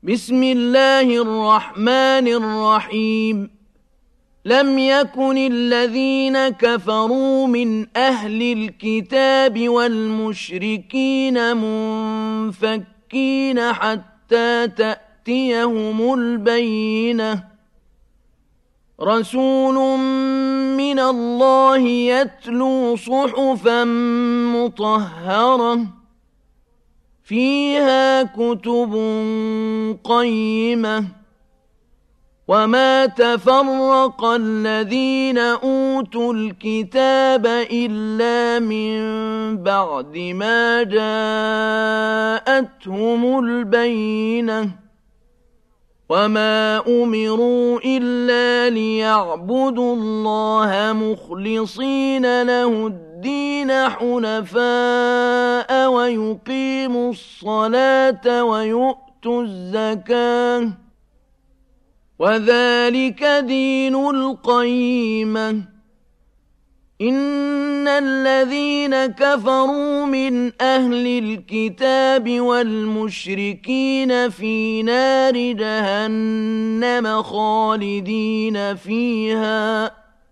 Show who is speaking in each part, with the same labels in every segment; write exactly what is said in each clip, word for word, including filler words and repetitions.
Speaker 1: بسم الله الرحمن الرحيم لم يكن الذين كفروا من أهل الكتاب والمشركين منفكين حتى تأتيهم البينة رسول من الله يتلو صحفا مطهرة فيها كتب قيمة وما تفرق الذين أوتوا الكتاب إلا من بعد ما جاءتهم البينة وما أمروا إلا ليعبدوا الله مخلصين له الدين حنفاء ويقيموا الصلاة ويؤتوا الزكاة وذلك دين القيمة إن الذين كفروا من أهل الكتاب والمشركين في نار جهنم خالدين فيها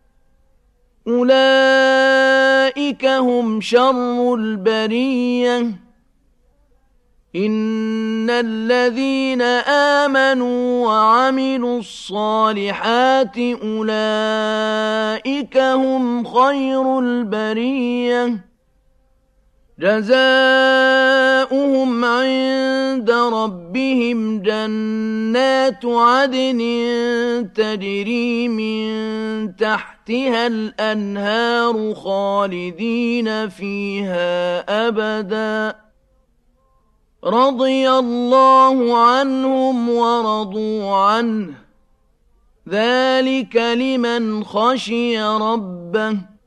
Speaker 1: أولئك هم شر البرية إن الذين آمنوا وعملوا الصالحات أولئك هم خير البرية جزاؤهم عند ربهم جنات عدن تجري من تحتها الأنهار خالدين فيها أبداً رضي الله عنهم ورضوا عنه ذلك لمن خشي ربه